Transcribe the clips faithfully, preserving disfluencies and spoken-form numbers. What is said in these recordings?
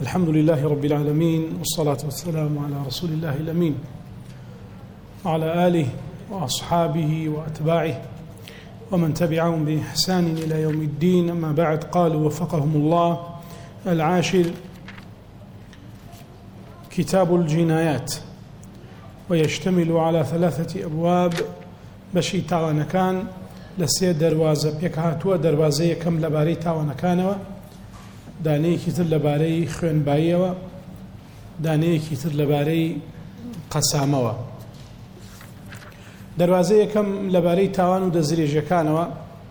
الحمد لله رب العالمين والصلاة والسلام على رسول الله الأمين وعلى آله وأصحابه وأتباعه ومن تبعهم بإحسان إلى يوم الدين. أما بعد، قالوا وفقهم الله: العاشر كتاب الجنايات، ويشتمل على ثلاثة أبواب. بشي تاوانكان لسي دروازة بيك هاتوا دروازة كم لباري تاوانكانوا، دانەیەکی تر لەبارەی خوێنباییەوە، دانەیەکی تر لەبارەی قەسامەوە. دەواازە یەکەم لەبارەی تاوان و دەستدرێژیەکانەوە.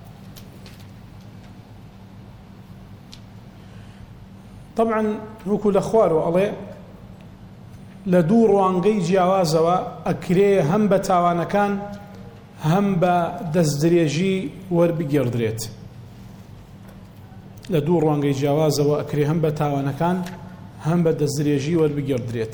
طبعاً وەکو لە خوارەوە ئەڵێ لە دوو ڕوانگەی جیاوازەوە ئەکرێ هەم بە تاوانەکان هەم بە دەستدرێژی وەربگێڕدرێت. لە دوو ڕوانگەی جیاوازەوە ئەکرێ هەم بە تاوانەکان هەم بە دەستدرێژی وەربگێڕدرێت.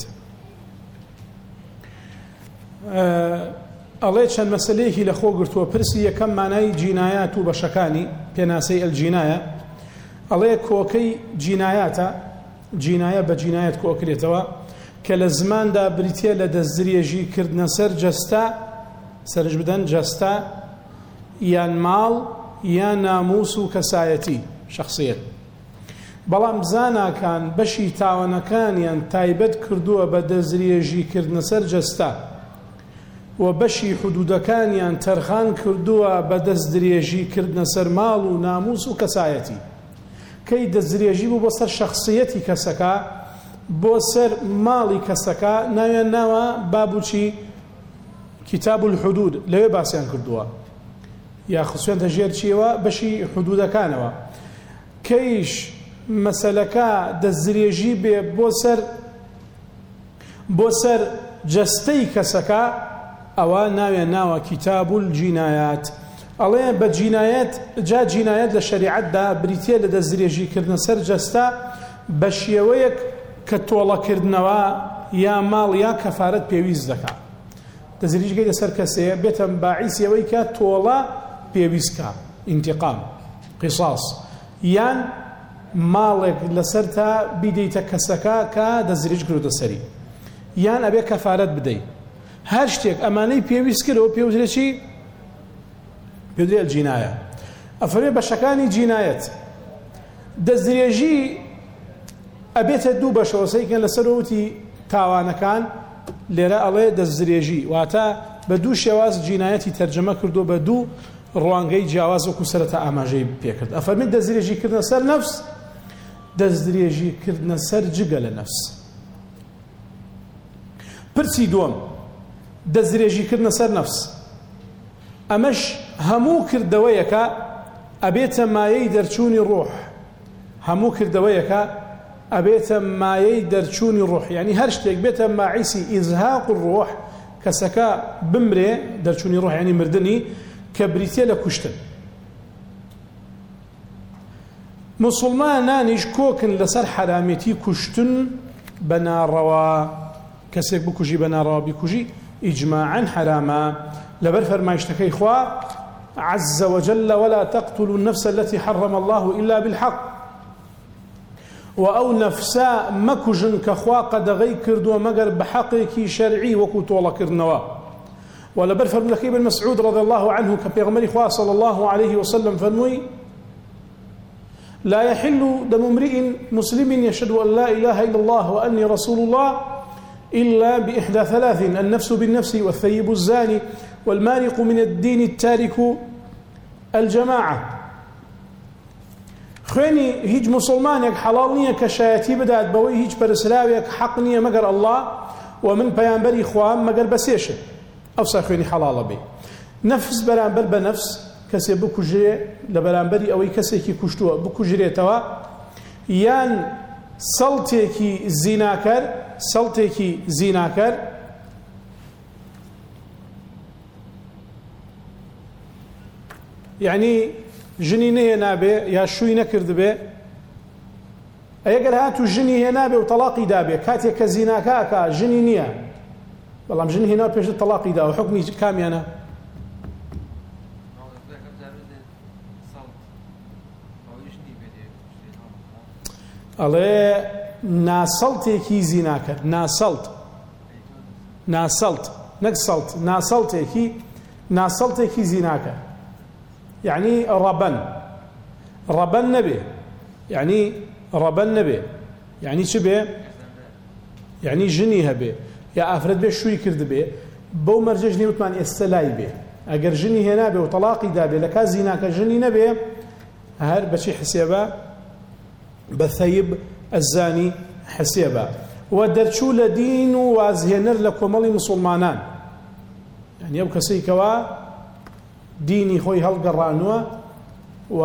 ئەڵێ چەند مەسەلەیەکی لە خۆ گرتووە. پرسی یەکەم مانای جینایات و بەشەکانی پێناسەی ئەلجینایە. ئەڵێ کۆکەی جینایاتە، جینایە بە جینایەت کۆکرێتەوە کە لە زماندا بریتیە لە دەستدرێژی کردنە سەر جەستە، سەرش بدەن جەستە یان ماڵ یان ناموس و کەسایەتی شخصیت. بەڵام زاناکان بەشی تاوانەکانیان تایبەت کردووە بە دەستدرێژی کردنە سەر جەستە و بەشی حدودەکانیان تەرخان کردووە بە دەستدرێژی کردنە سەر ماڵ و ناموس و کەسایەتی. کەی دەستدرێژی بوو بۆ سەر شخصیەتی کەسەکە، بۆ سەر ماڵی کەسەکە، ناویان ناوە بابوچی کتاب الحدود، لەوێ باسییان کردووە، یا خصوصیان دەژێر چیەوە بەشی حدودەکانەوە. کەیش مەسەلەکە دەستدرێژی بێ بۆ سەر بۆ سەر جەستەی کەسەکە، ئەوە ناویان ناوە کتاب الجینایات. ئەڵێ بە جینایەت، جا جینایەت لە شەریعەتدا بریتیە لە دەستدرێژی کردنە سەر جەستە بە شێوەیەک کە تۆڵەکردنەوە یا ماڵ یا کەفارەت پێویست دەکات. دەستدرێژی لەسەر کەسەیە بێتە باعیسیەوەی کە تۆڵە پێویستکە، ئینتیقام، قیساس، یان ماڵێک لەسەر تا بیدەیتە کەسەکە کە دەستدرێژ کردوتە سەری، یان ئەبێ کەفارەت بدەیت. هەر شتێک ئەمانەی پێویست کردەوە پێوترێت چی؟ پێوترێت جینایە. ئەفەرمێ بەشەکانی جینایەت. دەستدرێژی ئەبێتە دوو بەشەوە، سەیکەن لەسەر وتی تاوانەکان، لێرە ئەڵێ دەستدرێژی، واتە بە دوو شێواز جینایەتی تەرجەمە کردو، بە دوو ڕوانگەی جیاواز وەکو سەرەتا ئاماژەی پێکرد. ئەفەرمێت دەستدرێژی کردنە سەر نەفس، دەستدرێژی کردنە سەر جگە لە نەفس. پرسی دووەم، دەستدرێژی کردنە سەر نەفس. ئەمەش هەموو کردەوەیەکە ئەبێتە مایەی دەرچوونی ڕۆح، هەموو کردەوەیەکە ئەبێتە مایەی دەرچوونی ڕۆح، یعنی هەر شتێک بێتە ماعیسی ئیزهاق الڕۆح، کەسەکە بمرێ، دەرچوونی ڕۆح یعنی مردنی، کە بریتیە لە کوشتن. موسڵمانانیش کۆکن لەسەر حرامەتی کوشتن بە ناڕەوا. کەسێک بکوژی بە ناڕەوا بیکوژی ئیجماعاً حرامە، لەبەر فەرمایشتەکەی خوا عز وجل: ولا تقتلوا النفس التي حرم الله إلا بالحق. وأو نفسا مكجن كخوا قدغي كردوا مگر بحقك شرعي وكو طولا كرنوا. ولا برفر من لكي بن مسعود رضي الله عنه كبيغمري خوا صلى الله عليه وسلم فرموي: لا يحل دم امرئ مسلم يشهد أن لا إله إلا الله وأني رسول الله إلا بإحدى ثلاث: النفس بالنفس، والثيب الزاني، والمارق من الدين التارك الجماعة. خوێنی هیچ مسلمانێک حەڵاڵ نییە کە شایەتی بدات بەوەی هیچ پەرستراوێک حەق نییە مەگەر ئەڵڵا و من پەیامبەری خوام مەگەر بەسێشە، ئەوسا خوێنی حەڵاڵە بێ. نەفس بەرامبەر بە نەفس، کەسێ بکوژرێ لە بەرامبەری ئەوەی کەسێکی کوشتووە بکوژرێتەوە، یان سەڵتێکی زیناکەر، سەڵتێکی زیناکەر یعنی ژنی نەیە نابێ یا شووی نەکرد بێ، ئەگەر هاتوو ژنی هێ نابێ و تەلاقی دابێ، کاتێک کە زیناکاکە ژنی نییە، بەڵام ژنی هێنا پێش تەلاقی دا، و حکمی کامیانە؟ ئەڵێ ناسەڵتێکی زینا کرد ناسەڵت ناسەڵت نەک سەڵت ناسەڵتێکی ناسەڵتێکی زینا کرد یعنی ڕەبەن ڕەبەن نەبێ یعنی ڕەبەن نەبێ یعنی چ بێ یعنی ژنی هەبێ یا ئافرەت بێ شووی کرد بێ بەو مەرجە ژنی وتمان ئێستا لای بێ ئەگەر ژنی هێنا بێ و تەلاقی دابێ لە کات زیناکە ژنی نەبێ هەر بەچی حسێبە بە ثەیب ئەزانی حسێبە و دەرچوو لە دین و وازهێنەر لە کۆمەڵی موسڵمانان یعنی ئەو کەسەی کەوا دینی خۆی هەڵگەڕانووە و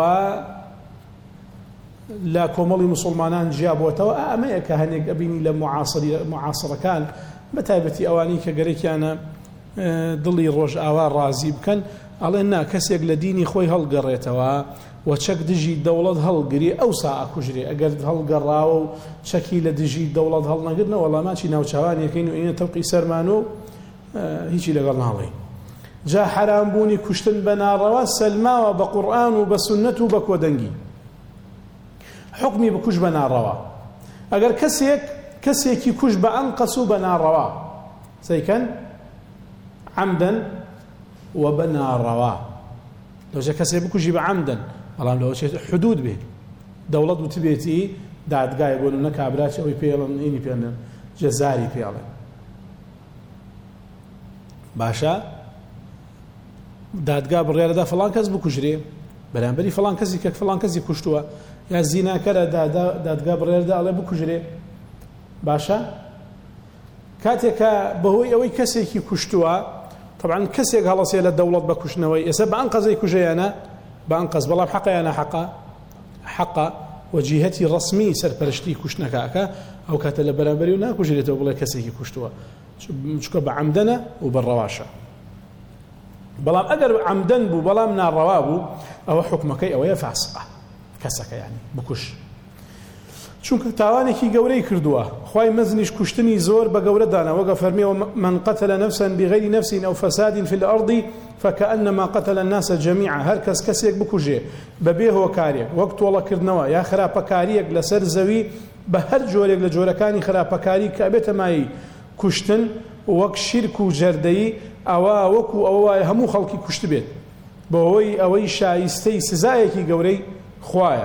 لە کۆمەڵی موسڵمانان جیابووەتەوە ئەمەیە کە هەنێک ئەبینی لە معاسرەکان بە تایبەتی ئەوانی کە گەرەکیانە دڵی ڕۆژ ئاوا ڕازی بکەن ئەڵێن نا کەسێک لە دینی خۆی هەڵگەڕێتەوە و چەک دژی دەوڵەت هەڵگری ئەو سا ئەکوژرێ ئەگەر هەڵگەڕاوە و چەکی لە دژی دەوڵەت هەڵنەگرنە وەڵاماچی ناوچاوانیەکەین و ئینە تەوقی سەرمانۆ هیچی لەگەڵ ناڵێ جا حرامبوونی کوشتن بە ناڕەوا سەلماوە بە قورئان و بە سونەت و بە کۆدەنگی حکمی بکوش بە ناڕەوا ئەگەر کەسێک کەسێکی کوش بە ئەنقەس و بە ناڕەوا سەیکەن عەمدەن و بە ناڕەوا لەوجە کەسێک بکوژی بە عەمدەن بەڵام لەوە حدود بێ دەوڵەت وتبێتی دادگای بۆن و نەکابراچ ئەوەی پێڵن ئینی پێڵن جەزاری پێڵێن باشە دادگا بڕیارەدا فڵان کەس بکوژرێ بەرامبەری فڵان کەسی کە فڵان کەسی کوشتووە یا زیناکەرە دادگا بڕیارەدا ئەڵێ بکوژرێ باشە کاتێکە بەهۆی ئەوەی کەسێکی کوشتووە طبعا کەسێک هەڵەسێ لە دەوڵەت بە کوشتنەوەی ئێستا بە ئەنقەزەی کوژەیانە بە ئەنقەز بەڵام حەقەیانە حەقە حەقە وەجیهەتی ڕەسمی سەرپەرشتی کوشتنەکەکە ئەو کاتە لە بەرامبەری و ناکوژرێتەوە بڵێ کەسێکی کوشتووە چکە بە عەمدەنە و بەڕەواشە بەڵام ئەگەر عەمدەن بوو بەڵام ناڕەوا بوو ئەوە حکمەکەی ئەوەیە فاسقە کەسەکە یعنی بکوش چونکە تاوانێکی گەورەی کردووە خوای مەزنیش کوشتنی زۆر بە گەورە دانا وەگە فەرمیەوە من قتل نفسا بغير نفس أو فساد في الأرض فكأنما قتل الناس جميعا هەر کەس کەسێک بکوژێ بەبێ هۆکارێک وەک تۆڵەکردنەوە یا خراپەکاریەک لەسەر زەوی بە هەر جۆرێک لە جۆرەکانی خراپەکاری کە ئەبێتە مای کوشتن وەک شیرک و جەردەیی ئەوە وەکو ئەوە وایە هەموو خەڵکی کوشت بێت بەهۆی ئەوەی شایستەی سزایەکی گەورەی خوایە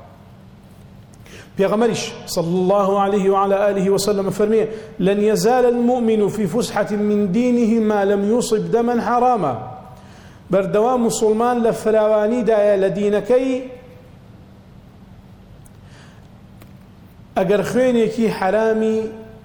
پیغمبرش صلى الله عليه وعلى آله وسلم فرمي لن يزال المؤمن في فسحة من دينه ما لم يصب دما حراما بردوام مسلمان لفراواني دايا لدينكي اگر خوينيكي حرامي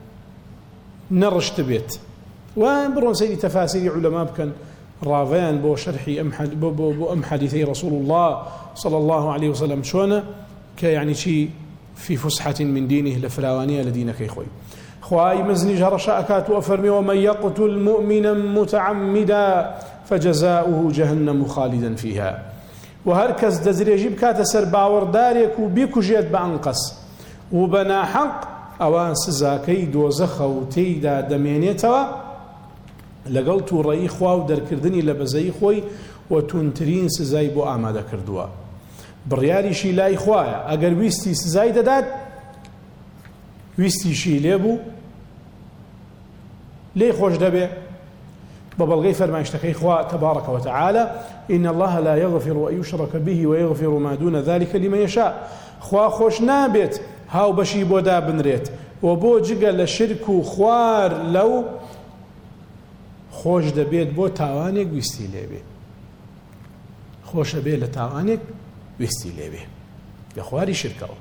نرشت بيت وبرون سيدي تفاسير علماء بكن رافان بو شرحي ام بو, بو, بو ام حديثي رسول الله صلى الله عليه وسلم شونه كيعني شيء في فسحة من دينه لفراوانية لدينك خوي خواي مزني جرشاءكات وأفرمي ومن يقتل مؤمنا متعمدا فجزاؤه جهنم خالدا فيها وهركز دزري يجيب كات سر باور داريك وبيكو جيت بأنقص وبنا حق أوان سزاكي دوزخ وتيدا دمينيتوا لقلت رأي خوا ودركردني لبزي خوي وتنترين سزاي بو آمادا كردوا بڕیاریشی لای خوایە ئەگەر ویستی سزای دەدات ویستیشی لێبوو لێی خۆش دەبێ بە بەڵگەی فەرمایشتەکەی خوا تبارك وتعالى إن الله لا يغفر أن يشرك به ويغفر ما دون ذلك لمن يشاء خوا خۆش نابێت هاو بەشی بۆ دابنرێت و بۆ جگە لە شرک و خوار لەو خۆش دەبێت بۆ تاوانێک ویستی لێبێ خۆشە بێ لە تاوانێک ویستی لێبێ لە خواری شرکەوە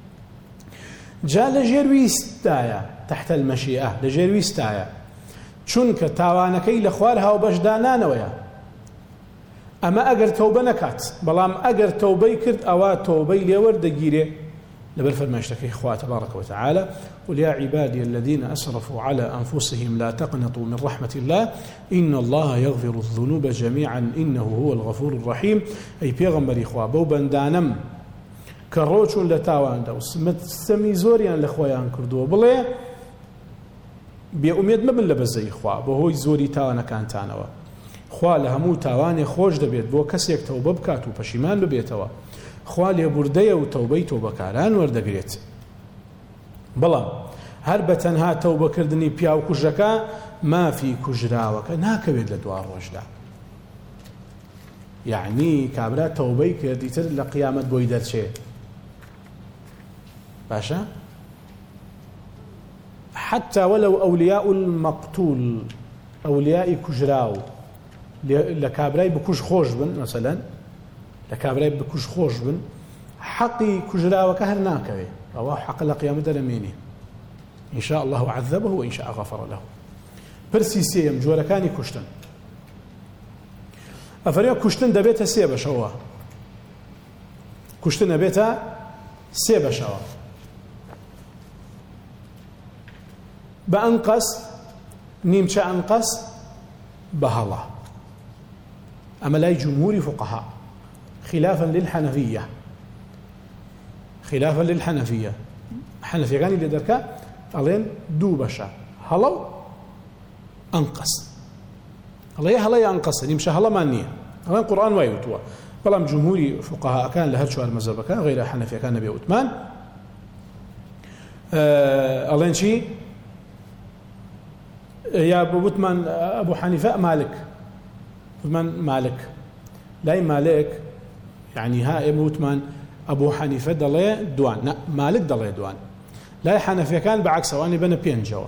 جا لە ژێر ویستایە تحت المەشیئە لە ژێر ویستایە چونکە تاوانەکەی لە خوار هاو بەشدانانەوەیە ئەمە ئەگەر تەوبە نەکات بەڵام ئەگەر تەوبەی کرد ئەوە تەوبەی لێوەردەگیرێ لبر فرماشتكي إخوة تبارك وتعالى قل يا عبادي الذين أسرفوا على أنفسهم لا تقنطوا من رحمة الله إن الله يغفر الذنوب جميعا إنه هو الغفور الرحيم أي بيغمبر إخوة بوبان دانم كروچون لتاوان دا وسمي زوريان لخويان كردو بلي بأميد مبن لبزي إخوة بهوي زوري تاوانا كان تانوا خوا لهمو تاواني خوش دبيت بو كسيك توبة بكاتو پشیمان ببيتوا خوا لێبوردەیە و تەوبەی تۆبەکاران وەردەگرێت بەڵام هەر بە تەنها تەوبەکردنی پیا و کوژەکە مافی کوژراوەکە ناکەوێت لە دوا ڕۆژدا. یعنی کابرا تەوبەی کردیتر لە قیامەت بۆی دەرچێت باشە؟ حتى ولو أولياء المقتول أولياء كجراو لكابراي بكوش خوش بن مثلا لكابراي بكوش خوش بن حقي كجراو كهر ناكوي أو حق لقيام درميني إن شاء الله عذبه وإن شاء غفر له. برسي سيم جوركاني كشتن أفريا كشتن دبيتها سيبا شوا كشتن دبيتها سيبا شوا بأنقص نيمشى أنقص بهلا. أما لا جمهور فقهاء خلافا للحنفية خلافا للحنفية حنفية كان اللي دركا ألين دو بشا هلو أنقص الله يا هلا ينقص نيمشى هلا ما نية هلا القرآن ويوتوا والله جمهور فقهاء كان لهذا شو المذهب كان غير حنفية كان نبي عثمان أه ألين شيء يا أبو بطمان أبو حنيفة مالك بطمان مالك لا مالك يعني ها أبو بطمان أبو حنيفة ضلي دوان لا مالك ضلي دوان لا حنفية كان بعكسه وأنا بنا بين جوا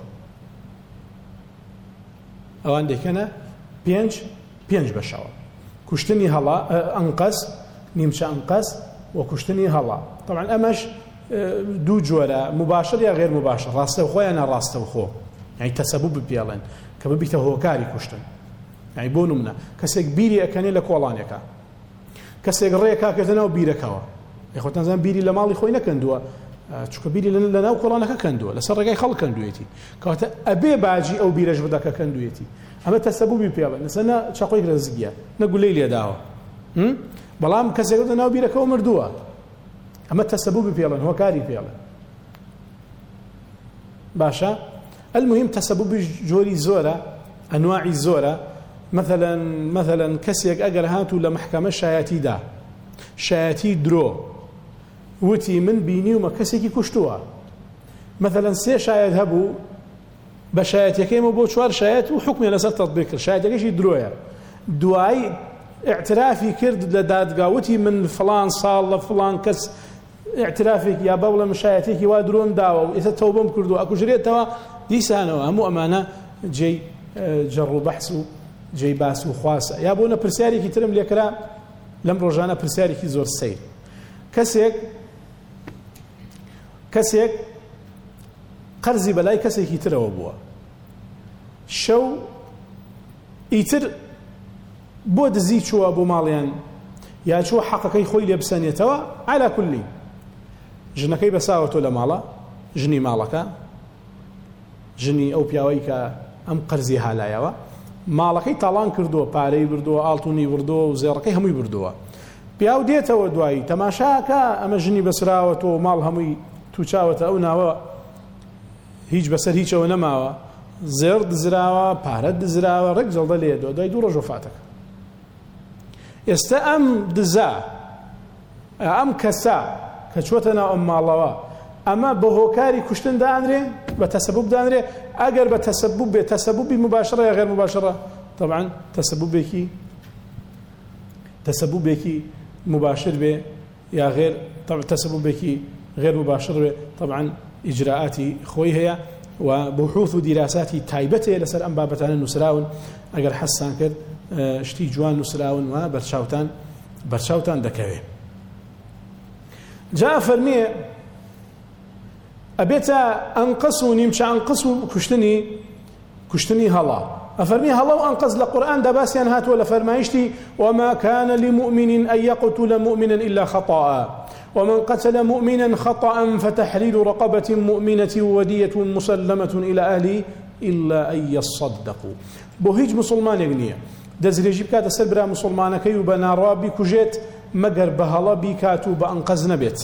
أو عندي كنا بينج بينج بشوا كشتني هلا أنقص نيمشى أنقص وكشتني هلا طبعا أمش دو جورا مباشر يا غير مباشر راسته وخو أنا راسته وخو يعني تسبب بيالين كببيته هو كاري كشتن يعني بونو منا كسيك بيري أكاني لكولانيكا كسيك ريكا كتنا وبيركوا يا خوتنا زمان بيري لمالي خوينا كندوا چونکە بیری لەناو کۆڵانەکە کەندووە لەسەر ڕێگای خەڵک کەندوێتی کەواتە ئەبێ باجی ئەو بیرەش بدەکە کەندوێتی ئەمە تەسەبوبی پێڵێن لەسەر چاقۆیەک لە زگیە نەگولەی لێداوە بەڵام کەسێک لەناو بیرەکەەوە مردووە ئەمە تەسەبوبی پێڵێن هۆکاری پێڵێن باشە المهم تەسەبوبی جۆری زۆرە ئەنواعی زۆرە مثلا مثلا کەسێک ئەگەر هاتوو لە محکەمە شایەتیدا شایەتی درۆ وتي من بيني وما كسيكي كشتوها مثلا سي شاهد هبو بشاهد يكيمو بو شوار شاهد وحكمي على سر تطبيق شاهد يكيش درويا دواي اعترافي كرد لداد قاوتي من فلان صال فلان كس اعترافك يا بولا مشاهدتك وادرون داوا اذا توبهم كردو اكو جريت توا دي سانه همو امانه جي جروا بحثوا جي باسو خواص يا بونا برساري كي ترم ليكرا لم رجانا برساري كي زور سير كسيك کەسێک قەرزی بەلای کەسێکی ترەوە بووە شەو ئیتر بۆ دزی چووە بۆ ماڵیان یا چووە حەقەکەی خۆی لێ بسەنێتەوە عەلا کولی ژنەکەی بەساوە تۆ لە ماڵە ژنی ماڵەکە ژنی ئەو پیاوەی کە ئەم قەرزی هالایەوە ماڵەکەی تاڵان کردووە پارەی بردووە ئاڵتونی بردووە و زێڕەکەی هەمووی بردووە پیاو دێتەوە دوایی تەماشاکە ئەمە ژنی بەسراوەتەوە ماڵ هەمووی توچاوەتە ئەو ناوە هیچ بەسەر هیچەوە نەماوە زێڕ دزراوە پارە دزراوە ڕێک جەڵدە لێدەوە دوای دوو ڕۆژ وفاتەکە ئێستا ئەم دزا ئەم کەسا کە چووەتە ناو ئەم ماڵەوە ئەمە بە هۆکاری کوشتن دانرێ بە تەسەبوب دانرێ ئەگەر بە تەسەبوب بێت تەسەبوبی مباشرە یا غێر مباشرە طبعا تەسەبوبێکی تەسەبوبێکی مباشر بێ یا غێر طبعا تەسەبوبێکی غير مباشر طبعا إجراءاتي خوي هي وبحوث ودراساتي تايبته لسر أم بابتان نسراون أجر حسان كد اشتي جوان نسراون وبرشاوتان برشاوتان دكوي جاء فرمي أبيتا أنقصوني مش أنقصوا كشتني كشتني هلا أفرمي هلا وأنقذ لقرآن دباس ينهات ولا فرمايشتي وما كان لمؤمن أن يقتل مؤمنا إلا خطأ ومن قتل مؤمنا خطأ فتحرير رقبة مؤمنة ودية مسلمة إلى أهله إلا أن يصدقوا بوهيج مسلمان يغنية دزريجي بكات سلبرا مسلمان كيو بنا رابي كجيت مقر بهلا بكاتو بأنقذ نبيت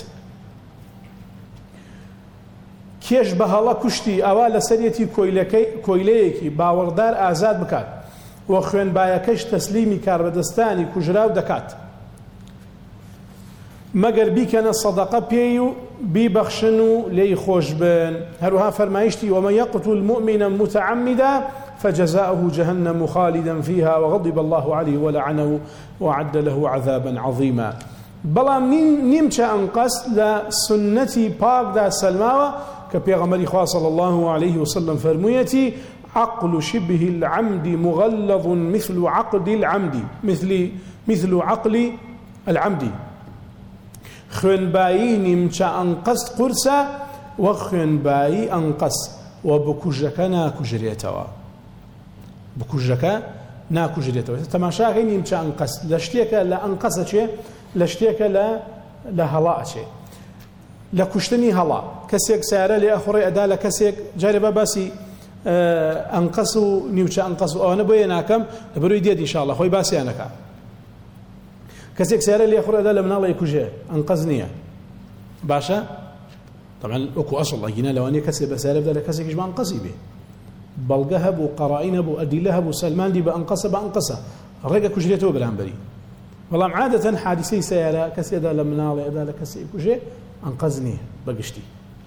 كيش بهلا كشتي أولا سريتي كويليكي باوردار آزاد بكات وخوين بايكش تسليمي كاربدستاني كجراو دكات مەگەر بیکەنە سەدەقە پێی و بیبەخشن و لێی خۆش بن. هەروها فەرمایشتی ومن يقتل مؤمنا متعمدا فجزاؤه جهنم خالدا فيها وغضب الله عليه ولعنه وأعد له عذابا عظيما. بەڵام نیمچە ئەنقەس لە سنەتی پاکدا سەلماوە کە پێغەمبەری خوا صلی الله عليه وسلم فەرموویەتی عقل شبه العمد مغلظ مثل عقد العمد مثل مثل عقل العمد. خوێنبایی نیمچە ئەنقەس قورسە وە خوێنبایی ئەنقەس و بکوژەکە ناکوژرێتەوە بکوژەکە ناکوژرێتەوە. تەماشاکەی نیمچە ئەنقەس لە شتێکە لە ئەنقەسە چێ لە شتێکە لە لە هەڵا ئەچێ لە کوشتنی هەڵا کەسێک سیارە لێ ئەخوڕێ ئەدا لە کەسێک جارێ بە باسی ئەنقەس و نیوچە ئەنقەس و ئەوانە بۆیە ناکەم بەروی دێت ئینشاءڵڵا خۆی باسییانەکە. کەسێک سیارە لێ خوڕێ ئەدا لە مناڵی کوژێ ئەنقەز نییە باشە طبعا وەکو ئەسڵ ئەگینە لەوانەیە کەسێک بە سیارە بدا لە کەسێکیش بە ئەنقەزی بێ بەڵگە هەبوو قەڕائین هەبوو ئەدیلە هەبوو سەلماندی بە ئەنقەسە بە ئەنقەسە ڕێگە کوژرێتەوە بەرامبەری. بەڵام عادەتەن حادیسەی سیارە کەسێدا لە مناڵی ئەدا لە کەسێک کوژێ ئەنقەز نییە بەگشتی.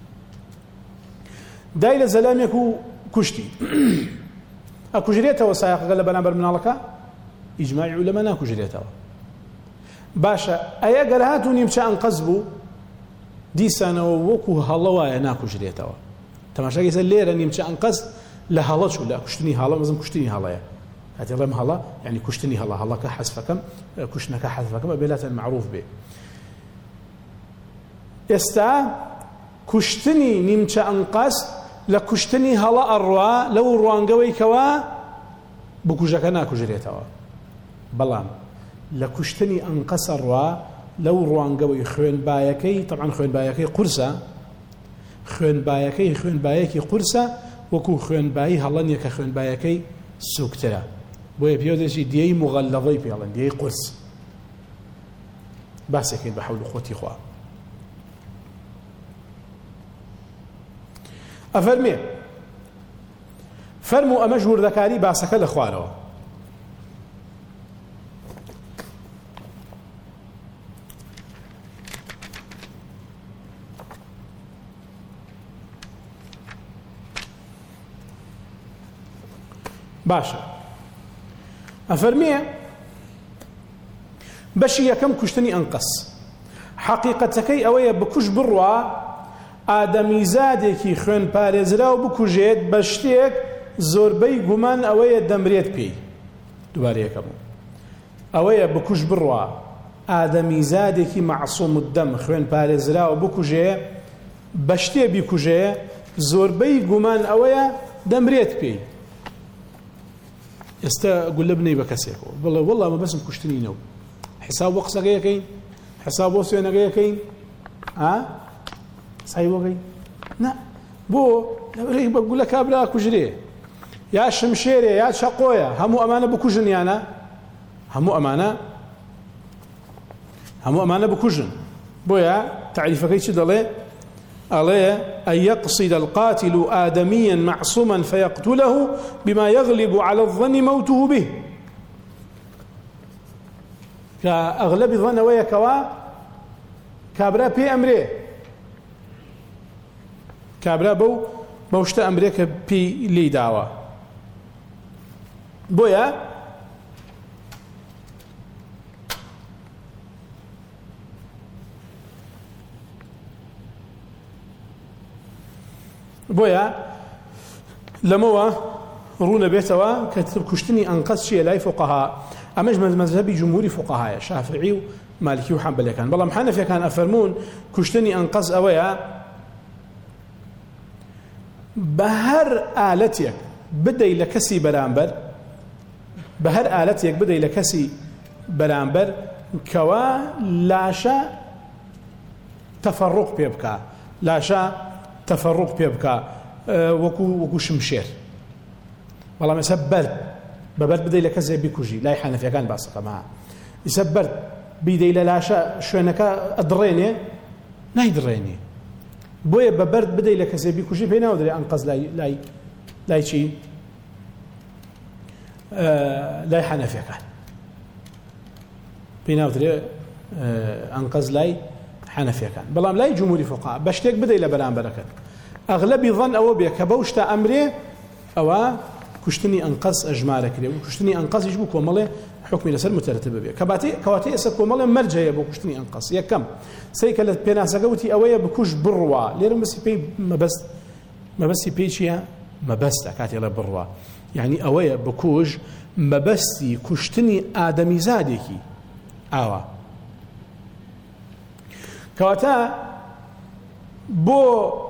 دای لە زەلامێک و کوشتی ئەکوژرێتەوە سایقەکە لە بەرامبەر مناڵەکە ئیجماعی عولەما ناکوژرێتەوە. باشە ئەیە گەر هاتوو نیمچە ئەنقەز بوو دیسانەوە وەکو هەڵە وایە ناکوژرێتەوە. تەماشاکە لێرە نیمچە ئەنقەز لە هەڵە چوو لە کوشتنی هەڵە مەزم کوشتنی هەڵەیە هەتی ڕێم هەڵە یعنی کوشتنی هەڵە هەڵەکە حەزفەکەم کوشتنەکە حەزفەکەم بێلاتەن معروف بێ. ئێستا کوشتنی نیمچە ئەنقەس لە کوشتنی هەڵە ئەڕوا لەو ڕوانگەوەی کەوا بکوژەکە ناکوژرێتەوە. بەڵام لە کوشتنی ئەنقەس ئەڕوا لەو ڕوانگەوەی خوێنبایەکەی طبعاً خوێنبایەکەی قورسە خوێنبایەکەی خوێنبایەکی قورسە وەکو خوێنبایی هەڵە نییە کە خوێنبایەکەی سووکترە بۆیە پێوەدەچی دیەی مغەلڵەضەی پێڵێن دیەی قورس باسێکین بە حەول خۆتی خوا. ئەفەرمێ فەرموو ئەمە ژووردەکاری باسەکە لە خوارەوە. باشە ئەفەرمێ بەشی یەکەم کوشتنی ئەنقەس حەقیقەتەکەی ئەوەیە بکوژ بڕوا ئادەمیزادێکی خوێن پارێزرا و بکوژێت بە شتێک زۆربەی گومان ئەوەیە دەمرێت پێی. دووبارە یەکەم ئەوەیە بکوژ بڕوا ئادەمیزادێکی مەعسووم الدەم خوێن پارێزرا و بکوژێ بە شتێ بیکوژێ زۆربەی گومان ئەوەیە دەمرێت پێی. ئێستا گولە بنەی بە کەسێکەوە بڵێ وەڵڵا مە بەسم کوشتنی نەوە حساب بۆ قسەکە یەکەین حساب بۆ سوێنەکە یەکەین ئا سای بۆگەین نا بۆ لەبەرێک بە گولە کابرا کوژرێ یا شمشێرێ یا چەقۆیە هەموو ئەمانە بکوژن یانە هەموو ئەمانە هەموو ئەمانە بکوژن. بۆیە تعریفەکەی چی دەڵێ ئەڵێ أن يقصد القاتل آدميا معصوما فيقتله بما يغلب على الظن موته به. كأغلب الظن ويكوا كابرا بي أمره كابرا بو بوشت أمريكا بي لي دعوة بويا بۆیە لەمەوە ڕوونە بێتەوە کە کوشتنی ئەنقەس چیە لای فوقەها ئەمەش مەذهبی جمهوری فوقەهایە شافعی و مالکی و حەنبەلیەکان. بەڵام حەنەفیەکان ئەفەرموون کوشتنی ئەنقەس ئەوەیە بە هەر ئالەتێک بدەی لە کەسی بەرامبەر بە هەر ئالەتێک بدەی لە کەسی بەرامبەر کەوا لاشە تەفەڕوق پێ بکە لاشە تەفەڕوق پێ بکە وەکو وەکو شمشێر. بەڵام ئێستا بەرد بە بەرد بدەی لە کەسێک بیکوژی لای حەنەفیەکان باسەکەمە ئێستا بەرد بیدەی لە لاشە شوێنەکە ئەدڕێنێ نایدڕێنێ. بۆیە بە بەرد بدەی لە کەسێک بیکوژی پێی ناودرێ ئەنقەز لای لای لای چی لای حەنەفیەکان پێی ناودرێ ئەنقەز لای حەنەفیەکان بەڵام لای جمهوری فقها بە شتێک بدەی لە بەرامبەرەکەت ئەغلەبی ظن ئەوە بێ کە بەو شتە ئەمرێ ئەوە کوشتنی ئەنقەس ئەژمارە کرێ و کوشتنی ئەنقەسیش بوو کۆمەڵێ حکمی لەسەر متەرەتب بێ کەواتەی ئێستا کۆمەڵێ مەرجەیە بۆ کوشتنی ئەنقەس یەکەم سەی کە لە پێناسەکە وتی ئەوەیە بکوش بڕوا لێرە مەسی پێی مەبەست مەبەستی پێی چییە مەبەستە کاتێ لە بڕوا یعنی ئەوەیە بکوژ مەبەستی کوشتنی ئادەمیزادێکی ئاوا کەواتە بۆ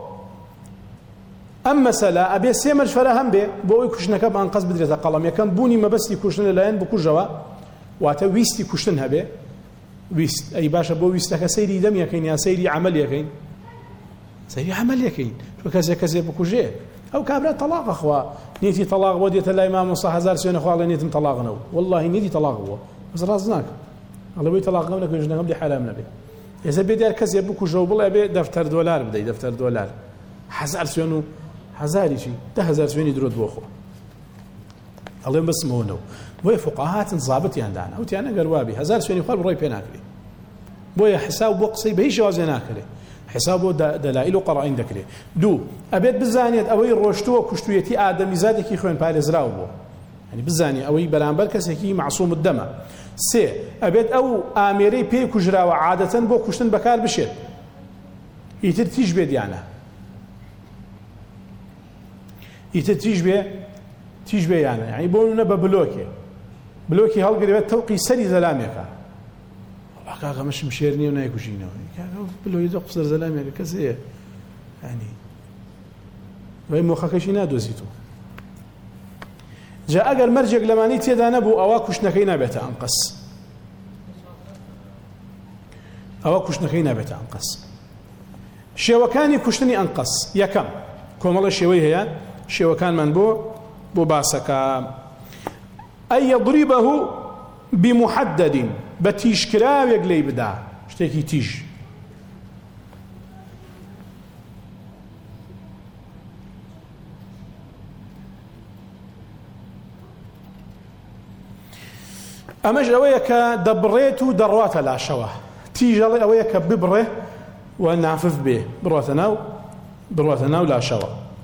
ئەم مەسەلە ئەبێ سێ مەرجفەرە هەم بێ بۆ ئەوی کوشتنەکە بە ئەنقەس بدرێتە قەڵەم یەکەم بوونی مەبەستی کوشتن لەلایەن بکوژەوە واتە ویستی کوشتن هەبێ ویست ئەی باشە بۆ ویستەکە سەیری دەم یەکەین یا سەیری عەمەل یەکەین سەیری عەمەل یەکەین چۆ کەسێک کەسێ بکوژێ ئەو کابرا تەلاقە خوا نیەتی تەلاق بۆ دێتە لای مامۆستا هەزار سوێنە خوا ئەڵێ نیەتم تەلاقنەوە وەڵڵاهی نیەتی تەلاق بووە بەس ڕاست ناکە ئەڵێ بۆی تەلاقەکەم نەکەی ژنەکەم دێ حەرام نەبێ ئێستا بێ دیار کەسێ بکوژەوە بڵێ بێ دەفتەر دۆلار بدەی دەفتەر دۆلار هەزار سوێن و هەزاریشی ده هەزار سوێنی درۆت بۆ خۆ ئەڵێم بەسمەوەنەوە بۆیە فوقەها هاتن زابطیان دانا وتیان ئەگەر وابی هەزار سوێنی خوار بڕۆی پێ ناکرێ بۆیە حساب بۆ قسەی بە هیچ شێوازێ ناکرێ حساب بۆ دەلائیل و قەڕائین دەکرێت دوو ئەبێت بزانێت ئەوەی ڕۆشتووە کوشتوویەتی ئادەمیزادێکی خوێن پارێزراو بووە ینی بزانێ ئەوەی بەرامبەر کەسێکی معسووم الدەمە سێ ئەبێت ئەو ئامێرەی پێی کوژراوە عادەتەن بۆ کوشتن بەکار بشێت ئیتر تیژ بێ دیانە ئیتر تیژ بێ تیژ بێ یانە یعنی بۆ نمونە بە بلۆکێ بلۆکی هەڵگرێت تەوقی سەری زەلامێکە کاکە مەشم شێر نییە و نایکوژینەوە بلۆی دە قسەر زەلامێکە کەس هەیە ینی وای مۆخەکەشی نادۆزیت و جا ئەگەر مەرجێک لەمانی تێدا نەبوو ئەوە کوشتنەکەی نابێتە ئەنقەس ئەوە کوشتنەکەی نابێتە ئەنقەس شێوەکانی کوشتنی ئەنقەس یەکەم کۆمەڵە شێوەی هەیە شێوەکانمان بۆ بۆ باسەکە ئەی یەضریبەه بمحدد بە تیژکراوێک لێی بدا شتێکی تیژ ئەمەش ئەوەیە کە دەبڕێت و دەڕواتە لاشەوە تیژەڵێ ئەوەیە کە ببڕێ و نافف بێ بڕواتە ناو بڕواتە ناو لاشەوە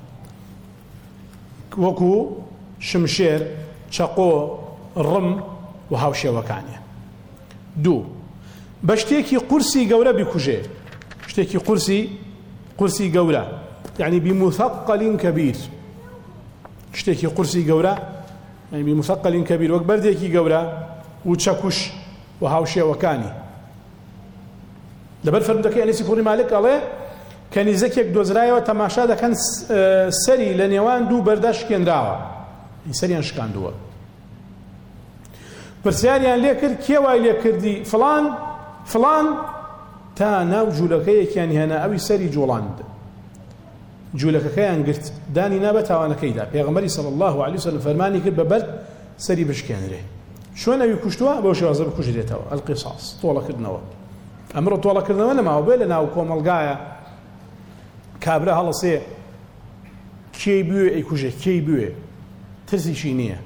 وەکو شمشێر چەقۆ ڕم و هاوشێوەکانیان دوو بە شتێکی قورسی گەورە بیکوژێ شتێکی قورسی قورسی گەورە یعنی بمثقل کەبیر شتێکی قورسی گەورە یعنی بمثقل کەبیر وەک بەردێکی گەورە و چەکوش و هاوشێوەکانی لەبەر فەرمودەکەی ئەنەسی کوڕی مالک ئەڵێ کەنیزەکێک دۆزرایەوە تەماشا دەکەن سەری لە نێوان دوو بەردە شکێنراوە سەریان شکاندووە پرسیاریان لێ کرد کێ وای لێ کردی فڵان فڵان تا ناو جوولەکەیەکیان هێنا ئەوی سەری جوڵاند جوولەکەکەیان گرت دانی نابە تاوانەکەیدا پێغەمبەری صلی الله علیه وسلم فەرمانی کرد بە بەرد سەری بشکێنرێ چۆن ئەوی کوشتووە بەو شێوازە بکوژرێتەوە القیصاص تۆڵەکردنەوە ئەمڕۆ تۆڵەکردنەوە نەماوە بێ لە ناو کۆمەڵگایە کابرا هەڵەسێ کێی بوێ ئەیکوژێ کێی بوێ ترسیشی نییە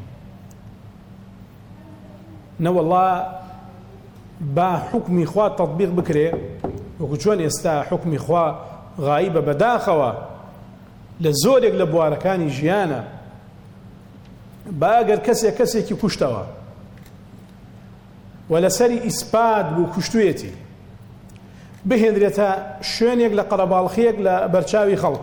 نەوەڵا با حکمی خوا تەطبیق بکرێ وەکو چۆن ئێستا حکمی خوا غایبە بەداخەوە لە زۆرێک لە بوارەکانی ژیانە با ئەگەر کەسێک کەسێکی کوشتەوە و لەسەری ئیسپات بوو کوشتوێتی بهێنرێتە شوێنێک لە قەرەباڵخیەک لە بەرچاوی خەڵک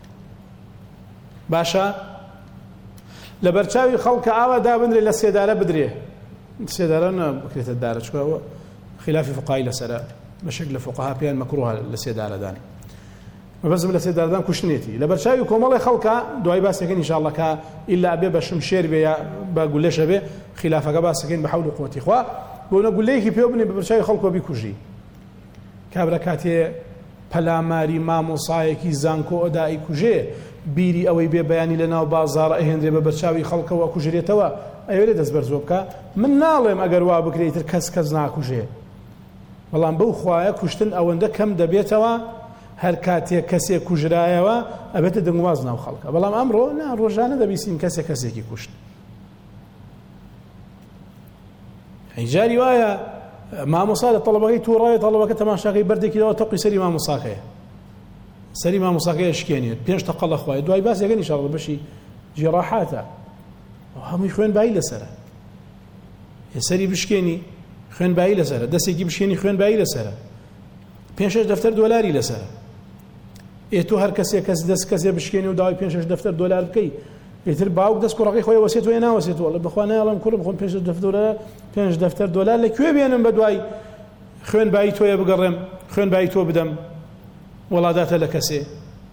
باشە لە بەرچاوی خەڵکە ئاوا دابنرێ لە سێدارە بدرێ سێدارە نەبکرێتە دارە چکەوە خلافی فقهای لەسەرە بەشێک لە فقها پێیان مەکروهە لە سێدارەدان مەبەزم لە سێدارەدان کوشتنێتی لە بەرچاوی کۆمەڵی خەڵکە دوای باسەکەن ئینشاءڵڵا کە ئیلا ئەبێ بە شمشێر بێ یا بە گولەشە بێ خلافەکە باسەکەین بە حەول و قووەتی خوا بۆ نە گولەیەکی پێ بنێ بە بەرچاوی خەڵکۆ بیکوژی کابرا کاتێ پەلاماری مامۆسایەکی زانکۆ ئەدای کوژێ بیری ئەوەی بێ بەیانی لە ناو بازاڕە ئەهێنرێ بە بەرچاوی خەڵکەوە کوژرێتەوە ئەوێرە دەست بەرزۆ بکە من ناڵێم ئەگەر وا بکرێتتر کەس کەس ناکوژێ بەڵام بەو خوایە کوشتن ئەوەندە کەم دەبێتەوە هەر کاتێک کەسێک کوژرایەوە ئەبێتە دەنگواز ناو خەڵکە بەڵام ئەمڕۆ نا ڕۆژانە دەبیستین کەسێک کەسێکی کوشت جاری وایە ما مصالح طلبة توراي طلبة تماشاكي بردك لو تقي سري ما مصاكي سري ما مصاكي اشكيني بينش تقل اخوي دواي باس يقول ان شاء الله بشي جراحاته وهم يخوين باي لسره سري بشكيني خوين باي لسره دسي بشكيني خوين باي لسره بينش دفتر دولاري لسره اي تو هر کسی کس دست کسی بشکینی و داوای پنج دفتر دلار بکی ایتر باوک دست کوڕەکەی خۆی وەسێت و ناوەسێت وڵە بخوانە ئەڵم کوڕ بخۆم پێنج دفتر پێنج دفتر دلار لەکوێ بێنم بە دوای خوێن بای تۆیە بگەڕێم خوێن بای تۆ بدەم وڵاداتە لە کەسێ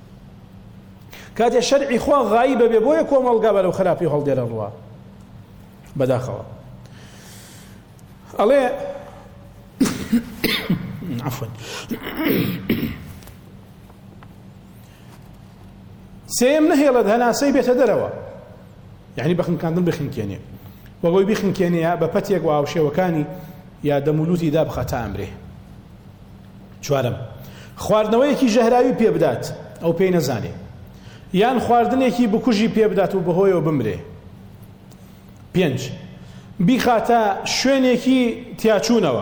کاتێ شەرعی خوا غایبە بێ بۆیە کۆمەڵگا بەرەو خراپی هەڵدێرە ڕوا بەداخەوە ئەڵێ عفوا سيم نهيلد هنا سيبة دروا يعني بخن كان دم بخن كينيا وقوي بخن كينيا ببتيق واو شيء وكاني يا دمولوتي داب خطا أمره شوارم خواردنەوەی کی جهراوی پێ بدات ئەو پێی نەزانێ یان خواردنێکی بکوژی پێ بدات و بەهۆی و بمرێ پێنج بیخاتە شوێنێکی تیاچوونەوە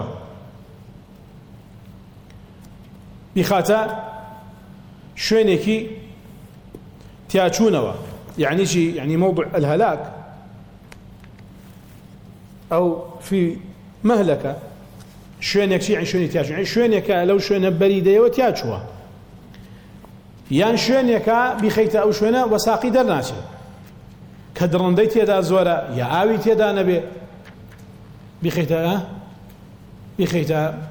بیخاتە شوێنێکی تياچونوا يعني شي يعني موضع الهلاك أو في مهلكة شوينك شي يعني شويني تياچون يعني شوينك لو شوينه بريدة وتياچوا يعني شوينك بخيت أو شوينه وساقي درناشي كدرندي تيدا زورا يا آوي تيدا نبي بخيت أه بخيت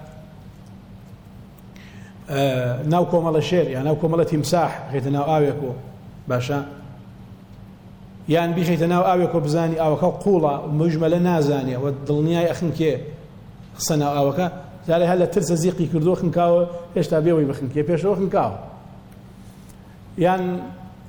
آه ناوكو مال الشير يعني ناوكو مال تمساح بخيت ناو آويكو باشا يعني بيخيت ناو آويكو بزاني آوكا قولة مجملة نازانية والدلنياي أخنكي خصنا آوكا جالي هلا ترسى زيقي كردو خنكاو إيش تابيوي بخنكي بيشو خنكاو يعني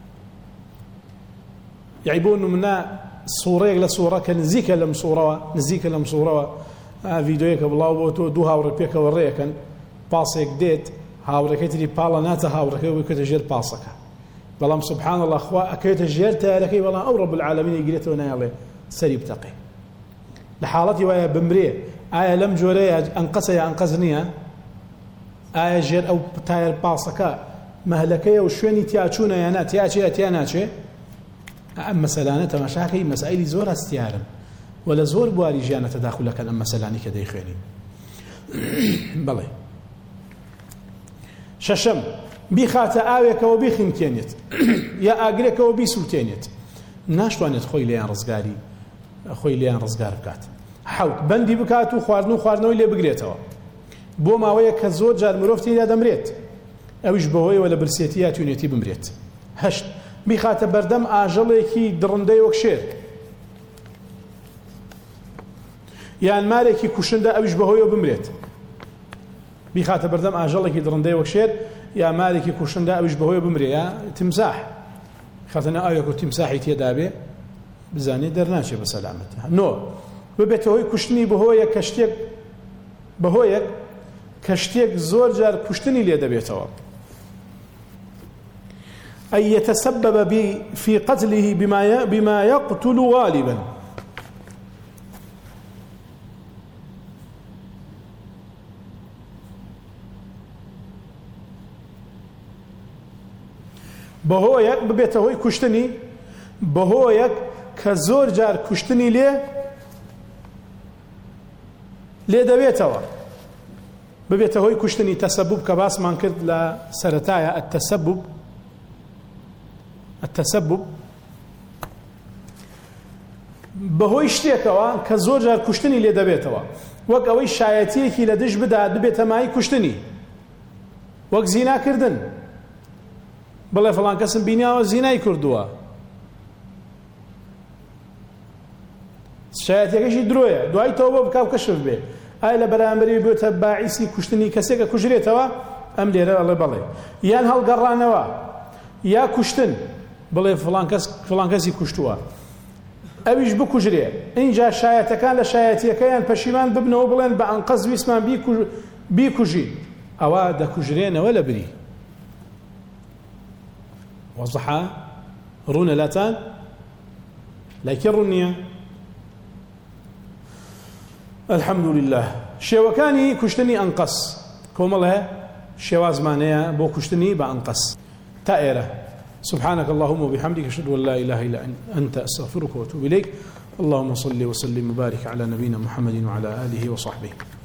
يعيبون منا صورة لصورة كنزيك لم صورة نزيك لم صورة آه فيديوك بالله وبوتو دو هاورك بيك وريكن باسيك ديت هاورك تري بالا ناتا هاورك ويكتجير باسك بلام سبحان الله أخوة أكيد جيرتها لكي والله أو رب العالمين يقريته ونايله سريب تقي لحالتي ويا بمريه آية لم جوريه أنقص يا أنقذنيها آية جير أو تاير باسكا مهلكية وشويني تياتشونا يا نات تياتشي تياناتشي أما مسألة تماشاكي مسائل زور استيارا ولا زور بواري جانا تداخل لك أما مسألة كده يخيني بلي ششم بخات آويك وبيخن كينيت يا آقريك وبيسوتينيت ناشوانيت خوي ليان رزقاري خوي ليان رزقار بكات حوت بندي بكاتو خواردنو خواردنو اللي بقريتوا بو ماوية كزور جار مروفتي لا دمريت اوش بهوي ولا برسيتيات يونيتي بمريت هشت بخات بردم آجليكي درندي وكشير يعني مالكي كوشندا اوش بهوي وبمريت بخات بردم آجليكي درندي وكشير يا مالكي كوشندا اوش بهوي بمري يا تمساح خاطرنا ايكو تمساحي تيدابي بزاني درناشي بسلامتها نو ببيت هوي كشتني بهوي كشتيك بهوي كشتيك زور جار كشتني لي دبيتوا أي يتسبب بي في قتله بما بما يقتل غالبا بهويك ببيته هوي كشتني بهويك كزور جار كشتني ليه ليه دبيته ببيته هوي كشتني تسبب كباس ما نكرد لسرتايا التسبب التسبب بهوي شتيكوا كزور جار كشتني ليه دبيته وك اوي شايتيكي لدش بدا دبيته ماي كشتني وك زينا كردن بەڵێ فڵان کەسم بینیاوە زینای کردووە شایەتەکەشی درۆیە دوای تەوبە بکاو کەشف بێ ئایا لە بەرامبەری بێتە باعیسی کوشتنی کەسێکە کوژرێتەوە ئەم لێرە ئەڵێ بەڵێ یان هەڵگەڕانەوە یا کوشتن بڵێ فڵان کەس فڵان کەسی کوشتووە ئەویش بکوژرێ اینجا شایەتەکان لە شایەتیەکەیان پەشیمان ببنەوە بڵێن بە ئەنقەز ویسمان بیکوژی ئەوە دەکوژرێنەوە لە بری وضحها رون لاتان لا يكرنيا الحمد لله شێوەکانی کوشتنی ئەنقەس کۆمەڵێ شێوازمانەیە بۆ کوشتنی بە ئەنقەس تا ئێرە. سبحانك اللهم وبحمدك أشهد أن لا إله إلا أنت أستغفرك وأتوب إليك. اللهم صل وسلم وبارك على نبينا محمد وعلى آله وصحبه.